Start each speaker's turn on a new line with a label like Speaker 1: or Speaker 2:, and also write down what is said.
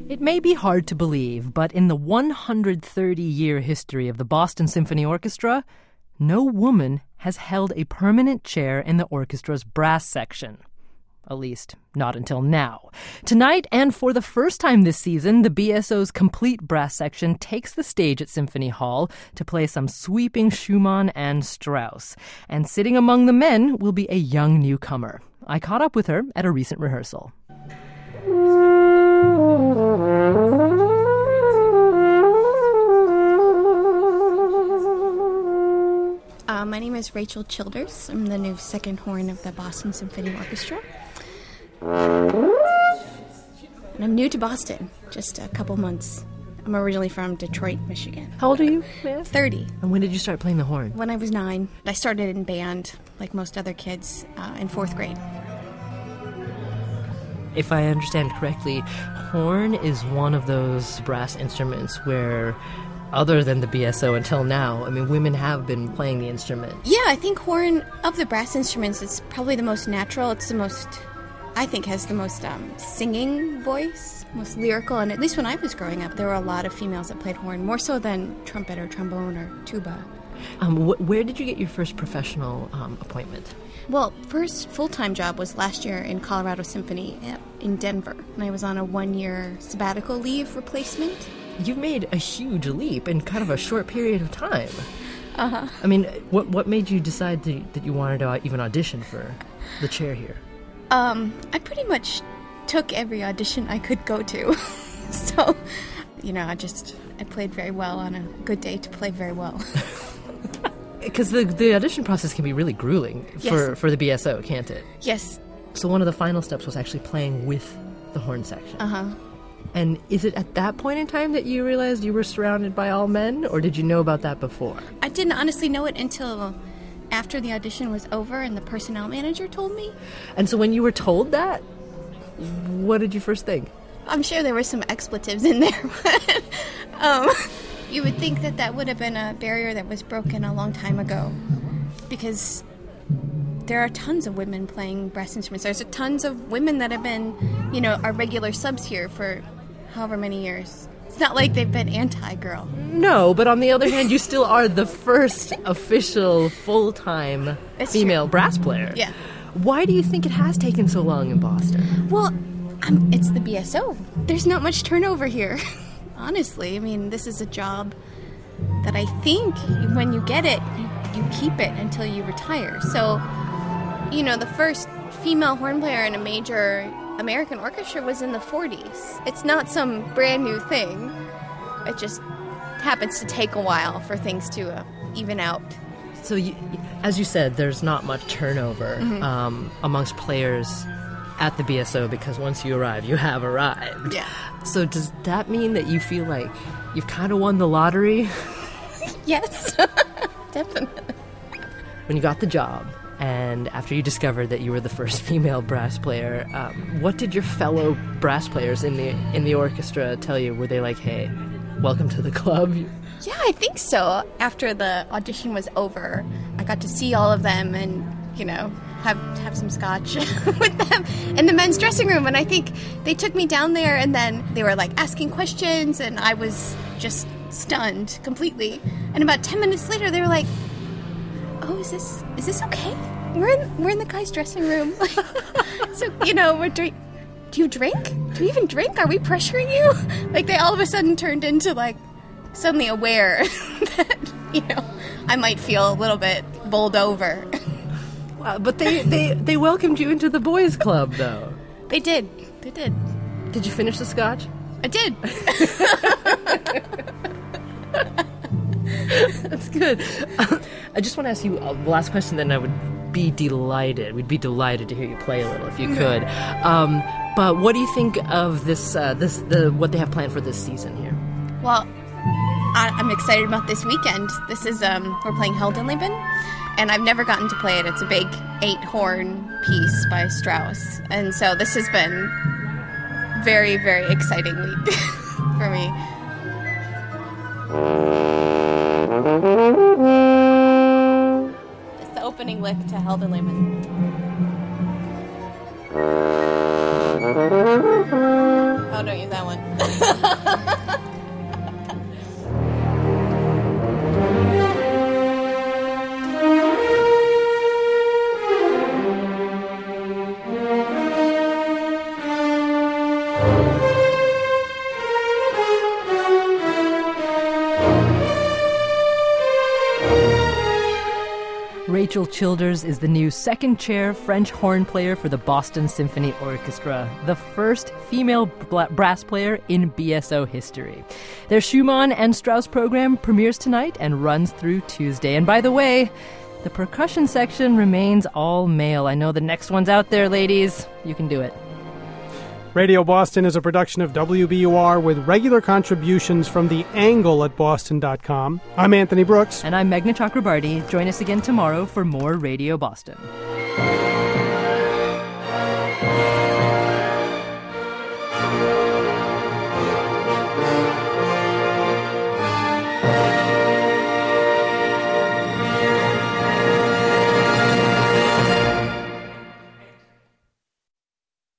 Speaker 1: It may be hard to believe, but in the 130-year history of the Boston Symphony Orchestra, no woman has held a permanent chair in the orchestra's brass section. At least, not until now. Tonight, and for the first time this season, the BSO's complete brass section takes the stage at Symphony Hall to play some sweeping Schumann and Strauss. And sitting among the men will be a young newcomer. I caught up with her at a recent rehearsal.
Speaker 2: My name is Rachel Childers. I'm the new second horn of the Boston Symphony Orchestra. And I'm new to Boston, just a couple months. I'm originally from Detroit, Michigan.
Speaker 1: How old are you, ma'am?
Speaker 2: 30.
Speaker 1: And when did you start playing the horn?
Speaker 2: When I was 9. I started in band, like most other kids, in 4th grade.
Speaker 1: If I understand correctly, horn is one of those brass instruments where, other than the BSO until now, I mean, women have been playing the instrument.
Speaker 2: Yeah, I think horn, of the brass instruments, it's probably the most natural. It's the most, I think, has the most singing voice, most lyrical. And at least when I was growing up, there were a lot of females that played horn, more so than trumpet or trombone or tuba.
Speaker 1: Where did you get your first professional appointment?
Speaker 2: Well, first full-time job was last year in Colorado Symphony in Denver. And I was on a 1-year sabbatical leave replacement.
Speaker 1: You've made a huge leap in kind of a short period of time.
Speaker 2: Uh-huh.
Speaker 1: I mean, what made you decide that you wanted to even audition for the chair here?
Speaker 2: I pretty much took every audition I could go to. So, I played very well on a good day to play very well.
Speaker 1: Because the audition process can be really grueling
Speaker 2: Yes.
Speaker 1: for the BSO, can't it?
Speaker 2: Yes.
Speaker 1: So one of the final steps was actually playing with the horn section.
Speaker 2: Uh-huh.
Speaker 1: And is it at that point in time that you realized you were surrounded by all men, or did you know about that before?
Speaker 2: I didn't honestly know it until after the audition was over and the personnel manager told me.
Speaker 1: And so when you were told that, what did you first think?
Speaker 2: I'm sure there were some expletives in there, but you would think that would have been a barrier that was broken a long time ago, because there are tons of women playing brass instruments. There's tons of women that have been, our regular subs here for however many years. It's not like they've been anti-girl.
Speaker 1: No, but on the other hand, you still are the first official full-time female brass player.
Speaker 2: Yeah.
Speaker 1: Why do you think it has taken so long in Boston?
Speaker 2: Well, it's the BSO. There's not much turnover here. Honestly, I mean, this is a job that I think when you get it, you keep it until you retire. So, the first female horn player in a major American orchestra was in the 40s. It's not some brand new thing. It just happens to take a while for things to even out.
Speaker 1: So, as you said, there's not much turnover amongst players at the BSO, because once you arrive, you have arrived.
Speaker 2: Yeah.
Speaker 1: So does that mean that you feel like you've kind of won the lottery?
Speaker 2: Yes, definitely.
Speaker 1: When you got the job, and after you discovered that you were the first female brass player, what did your fellow brass players in the orchestra tell you? Were they like, hey, welcome to the club?
Speaker 2: Yeah, I think so. After the audition was over, I got to see all of them and, have some scotch with them in the men's dressing room. And I think they took me down there, and then they were like asking questions, and I was just stunned completely. And about 10 minutes later, they were like, "Oh, is this okay? We're in the guys' dressing room." So we're do you drink? Do you even drink? Are we pressuring you? Like, they all of a sudden turned into like suddenly aware that I might feel a little bit bowled over.
Speaker 1: Wow, but they welcomed you into the boys' club, though.
Speaker 2: They did.
Speaker 1: Did you finish the scotch?
Speaker 2: I did.
Speaker 1: That's good. I just want to ask you the last question, then I would be delighted. We'd be delighted to hear you play a little if you could. But what do you think of what they have planned for this season here?
Speaker 2: Well, I'm excited about this weekend. This is, we're playing Heldenleben, and I've never gotten to play it. It's a big 8-horn piece by Strauss. And so this has been very, very exciting week for me. It's the opening lick to Heldenleben. Oh, don't use like that one.
Speaker 1: Rachel Childers is the new second-chair French horn player for the Boston Symphony Orchestra, the first female brass player in BSO history. Their Schumann and Strauss program premieres tonight and runs through Tuesday. And by the way, the percussion section remains all male. I know the next one's out there, ladies. You can do it.
Speaker 3: Radio Boston is a production of WBUR with regular contributions from The Angle at boston.com. I'm Anthony Brooks.
Speaker 1: And I'm Meghna Chakrabarty. Join us again tomorrow for more Radio Boston.